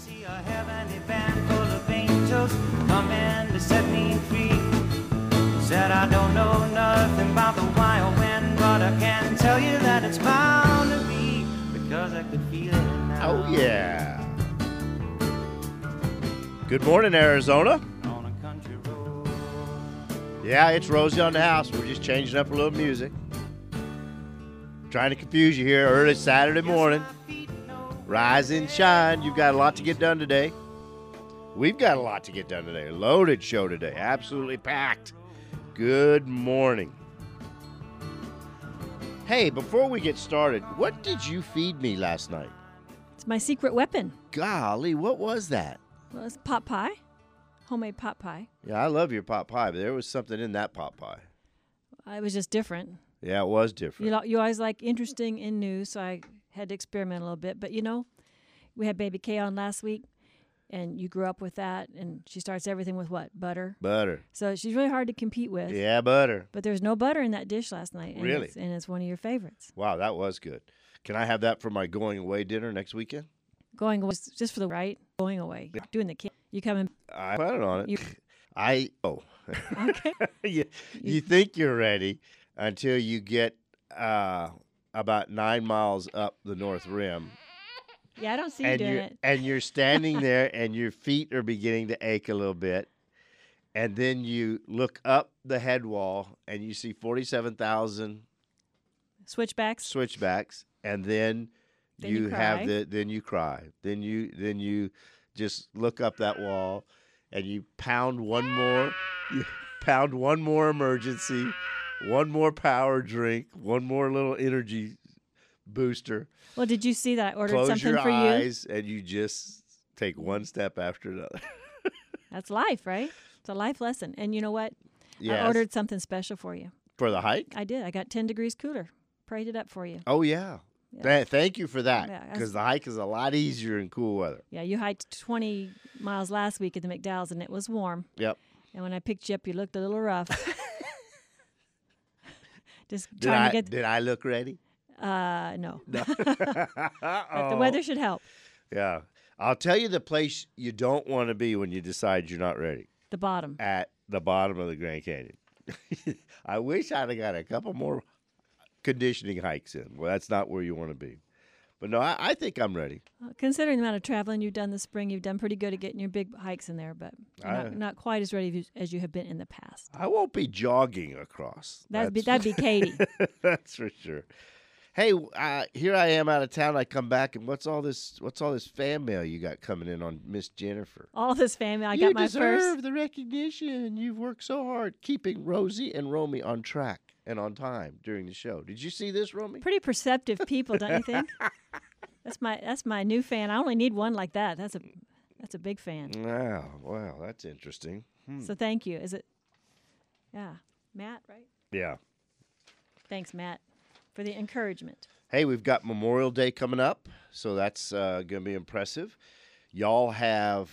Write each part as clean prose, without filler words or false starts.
see a heavenly band full of angels coming to set me free. Said I don't know nothing about the wild wind, but I can tell you that it's bound to be, because I could feel it now. Oh, yeah. Good morning, Arizona. On a country road. Yeah, it's Rosie on the house. We're just changing up a little music. Trying to confuse you here early Saturday morning. Rise and shine. You've got a lot to get done today. We've got a lot to get done today. Loaded show today. Absolutely packed. Good morning. Hey, before we get started, what did you feed me last night? It's my secret weapon. Golly, what was that? Well, it's pot pie, homemade pot pie. Yeah, I love your pot pie, but there was something in that pot pie. It was just different. Yeah, it was different. You always like interesting and new, so I had to experiment a little bit. But, we had baby Kay on last week, and you grew up with that, and she starts everything with what? Butter. Butter. So she's really hard to compete with. Yeah, butter. But there's no butter in that dish last night. And Really? It's one of your favorites. Wow, that was good. Can I have that for my going away dinner next weekend? Going away, just for the right, going away. Doing the kid. You come in. I plan on it. You- Okay. you think you're ready until you get about 9 miles up the North Rim. Yeah, I don't see you doing it. And you're standing there and your feet are beginning to ache a little bit. And then you look up the head wall and you see 47,000 Switchbacks. and then Then you you have cry. then you cry. Then you just look up that wall and you pound one more. You pound one more emergency, one more power drink, one more little energy booster. Well, did you see that I ordered Close something your for you? eyes and you just take one step after another. That's life, right? It's a life lesson. And you know what? Yes. I ordered something special for you. For the hike? I did. I got 10 degrees cooler. Prayed it up for you. Oh, yeah. Yeah. Thank you for that, Yeah, because the hike is a lot easier in cool weather. Yeah, you hiked 20 miles last week at the McDowell's, and it was warm. Yep. And when I picked you up, you looked a little rough. Just Did trying I, to get... did I look ready? No. No. But the weather should help. Yeah. I'll tell you the place you don't want to be when you decide you're not ready. The bottom. At the bottom of the Grand Canyon. I wish I'd have got a couple more conditioning hikes in. Well, that's not where you want to be. But no, I think I'm ready. Considering the amount of traveling you've done this spring, you've done pretty good at getting your big hikes in there, but you're not quite as ready as you have been in the past. I won't be jogging across. That'd be Katie. That's for sure. Hey, here I am out of town. I come back, and what's all this fan mail you got coming in on Miss Jennifer? All this family. I You got my deserve first. the recognition. You've worked so hard keeping Rosie and Romy on track and on time during the show. Did you see this, Romy? Pretty perceptive people, don't you think? That's my new fan. I only need one like that. That's a big fan. Wow, that's interesting. So thank you. Is it? Yeah, Matt, right? Yeah. Thanks, Matt, for the encouragement. Hey, we've got Memorial Day coming up, so that's going to be impressive. Y'all have,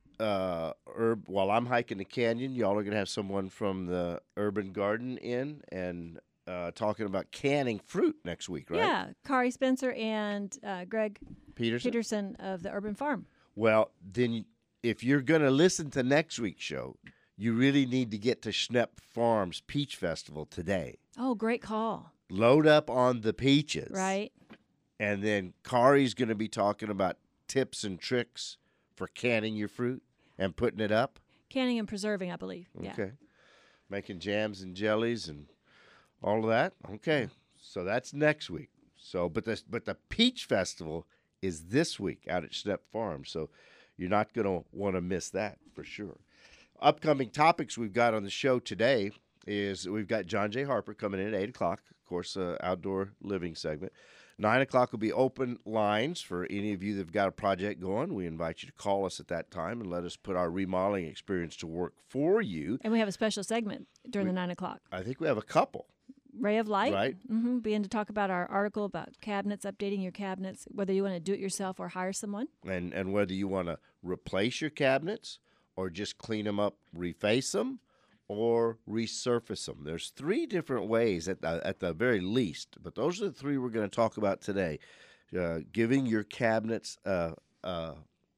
while I'm hiking the canyon, y'all are going to have someone from the Urban Garden in and talking about canning fruit next week, right? Yeah, Kari Spencer and Greg Peterson of the Urban Farm. Well, then if you're going to listen to next week's show, you really need to get to Schnepp Farms Peach Festival today. Oh, great call. Load up on the peaches. Right. And then Kari's going to be talking about tips and tricks for canning your fruit and putting it up. Canning and preserving, I believe. Yeah. Okay. Making jams and jellies and all of that. Okay. So that's next week. So, but the Peach Festival is this week out at Schnepp Farm. So you're not going to want to miss that for sure. Upcoming topics we've got on the show today is we've got John J. Harper coming in at 8 o'clock, of course, outdoor living segment. 9 o'clock will be open lines for any of you that have got a project going. We invite you to call us at that time and let us put our remodeling experience to work for you. And we have a special segment during the 9 o'clock. I think we have a couple. Ray of Light. Right. Mm-hmm. Being to talk about our article about cabinets, updating your cabinets, whether you want to do it yourself or hire someone. And whether you want to replace your cabinets or just clean them up, reface them, or resurface them. There's 3 different ways at the very least, but those are the 3 we're going to talk about today. Giving your cabinets a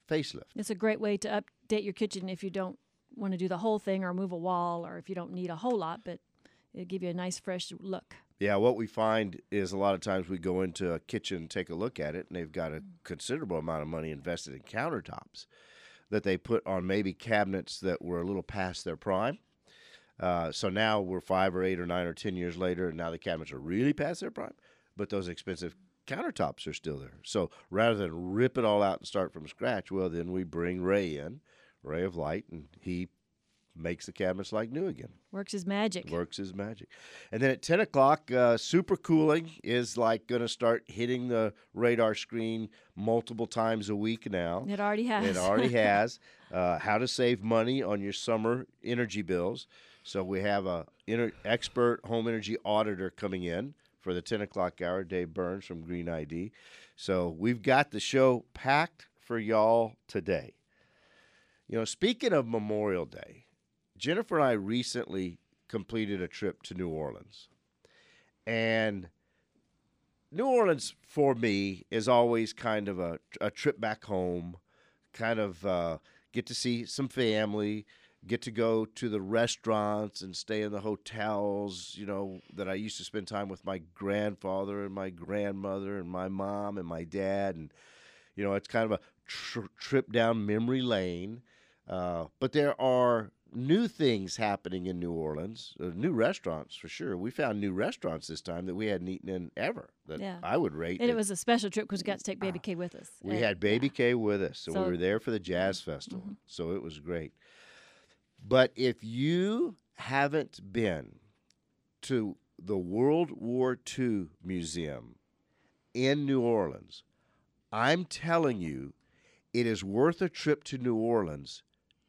facelift. It's a great way to update your kitchen if you don't want to do the whole thing or move a wall, or if you don't need a whole lot, but it'll give you a nice fresh look. Yeah, what we find is a lot of times we go into a kitchen and take a look at it, and they've got a considerable amount of money invested in countertops that they put on maybe cabinets that were a little past their prime. So now we're 5 or 8 or 9 or 10 years later, and now the cabinets are really past their prime, but those expensive countertops are still there. So rather than rip it all out and start from scratch, well, then we bring Ray in, Ray of Light, and he makes the cabinets like new again. Works his magic. Works his magic. And then at 10 o'clock, super cooling is like going to start hitting the radar screen multiple times a week now. It already has. It already has. How to save money on your summer energy bills. So we have a expert home energy auditor coming in for the 10 o'clock hour, Dave Burns from Green ID. So we've got the show packed for y'all today. You know, speaking of Memorial Day, Jennifer and I recently completed a trip to New Orleans. And New Orleans, for me, is always kind of a trip back home, kind of get to see some family, get to go to the restaurants and stay in the hotels, you know, that I used to spend time with my grandfather and my grandmother and my mom and my dad. And, you know, it's kind of a trip down memory lane. But there are new things happening in New Orleans, new restaurants for sure. We found new restaurants this time that we hadn't eaten in ever that I would rate. And it was a special trip because we got to take Baby K with us. We had Baby K with us, so we were there for the Jazz Festival, so it was great. But if you haven't been to the World War II Museum in New Orleans, I'm telling you, it is worth a trip to New Orleans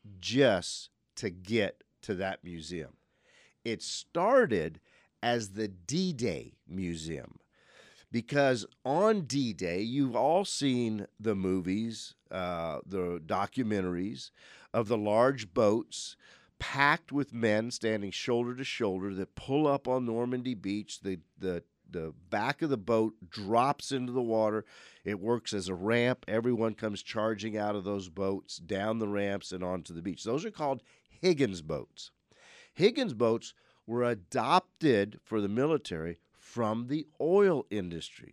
just to get to that museum. It started as the D-Day Museum because on D-Day, you've all seen the movies, the documentaries of the large boats packed with men standing shoulder to shoulder that pull up on Normandy Beach. The back of the boat drops into the water. It works as a ramp. Everyone comes charging out of those boats, down the ramps and onto the beach. Those are called Higgins boats. Higgins boats were adopted for the military from the oil industry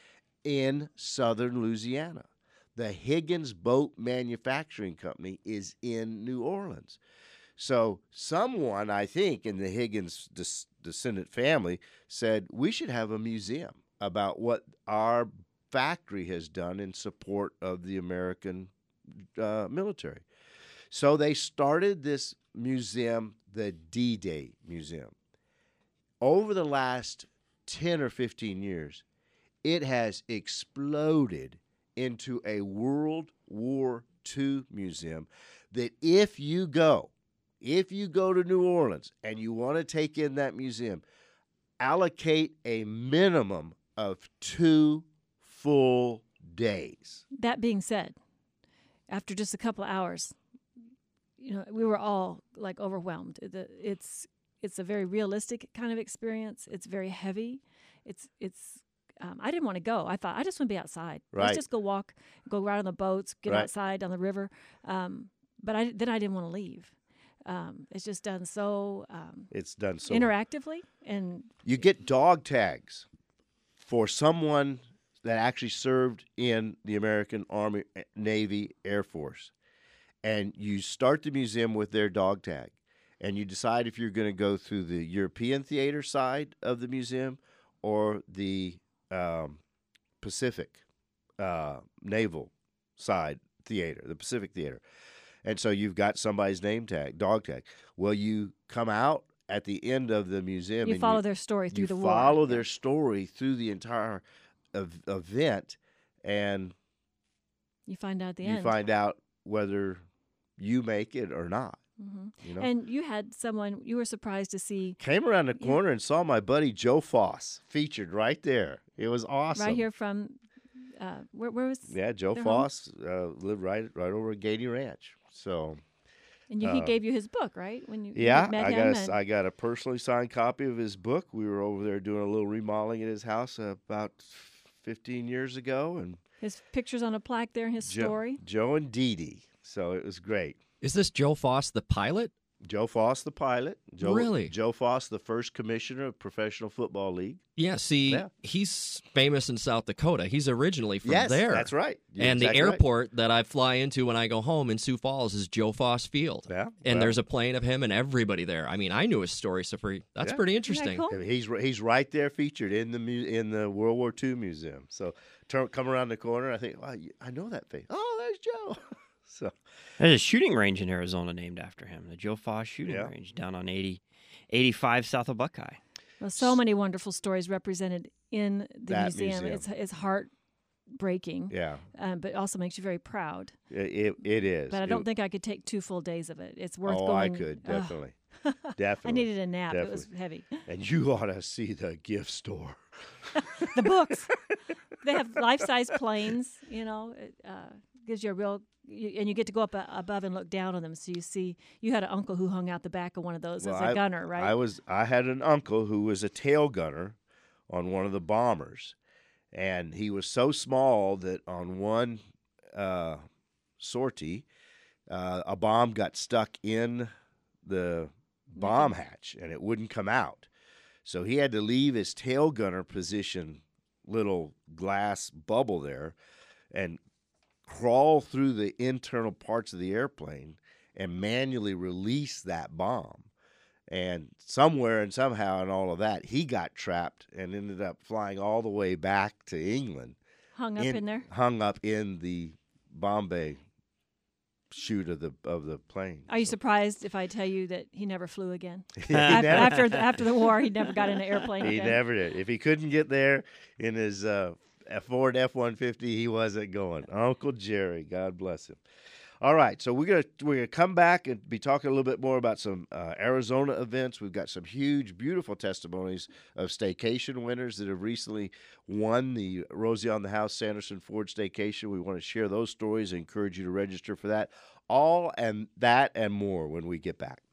in southern Louisiana. The Higgins Boat Manufacturing Company is in New Orleans. So someone, I think, in the Higgins descendant family said, we should have a museum about what our factory has done in support of the American military. So they started this museum, the D-Day Museum. Over the last 10 or 15 years, it has exploded into a World War II museum that if you go to New Orleans and you want to take in that museum, allocate a minimum of 2 full days. That being said, after just a couple of hours, you know, we were all like overwhelmed. It's a very realistic kind of experience. It's very heavy. I didn't want to go. I thought I just want to be outside. Right. Let's just go walk, go ride on the boats, get outside on the river. But I didn't want to leave. It's just done so. It's done so interactively, and you get dog tags for someone that actually served in the American Army, Navy, Air Force, and you start the museum with their dog tag, and you decide if you're going to go through the European theater side of the museum or the Pacific naval side theater, the Pacific theater. And so you've got somebody's name tag, dog tag. Well, you come out at the end of the museum. You follow their story through the war. You follow their story through the entire event, and you find out at the end. You find out whether you make it or not. Mm-hmm. You know? And you had someone you were surprised to see. Came around the corner and saw my buddy Joe Foss featured right there. It was awesome. Right here from, where was? Yeah, Joe Foss lived right over at Gady Ranch. So. And he gave you his book, right? When you met him I got a personally signed copy of his book. We were over there doing a little remodeling at his house about 15 years ago, and His picture's on a plaque there in his story. Joe and Dee Dee. So it was great. Is this Joe Foss, the pilot? Joe Foss, the pilot. Really? Joe Foss, the first commissioner of Professional Football League. Yeah, see, he's famous in South Dakota. He's originally from there. Yes, that's right. You're and exactly the airport that I fly into when I go home in Sioux Falls is Joe Foss Field. Yeah, and there's a plane of him and everybody there. I mean, I knew his story, so that's pretty interesting. Isn't that cool? He's right there featured in the World War II museum. So come around the corner, I think, wow, I know that face. Oh, there's Joe. So there's a shooting range in Arizona named after him, the Joe Foss shooting range down on 85 south of Buckeye. Well, so many wonderful stories represented in the That museum. museum. It's heartbreaking. Yeah. But also makes you very proud. It is. But I don't think I could take 2 full days of it. It's worth going. Oh, I could, definitely. Definitely. I needed a nap. Definitely. It was heavy. And you ought to see the gift store. The books. They have life-size planes, It gives you a real... and you get to go up above and look down on them. So you had an uncle who hung out the back of one of those as a gunner, right? I had an uncle who was a tail gunner on one of the bombers. And he was so small that on one sortie, a bomb got stuck in the bomb hatch and it wouldn't come out. So he had to leave his tail gunner position, little glass bubble there, and crawl through the internal parts of the airplane and manually release that bomb. And somewhere and somehow in all of that, he got trapped and ended up flying all the way back to England. Hung up in the Bombay chute of the plane. Are you surprised if I tell you that he never flew again? After after the war, he never got in an airplane He again. never did. If he couldn't get there in his Ford F-150, he wasn't going. Uncle Jerry, God bless him. All right, so we're gonna come back and be talking a little bit more about some Arizona events. We've got some huge, beautiful testimonies of staycation winners that have recently won the Rosie on the House Sanderson Ford Staycation. We want to share those stories and encourage you to register for that. All and that and more when we get back.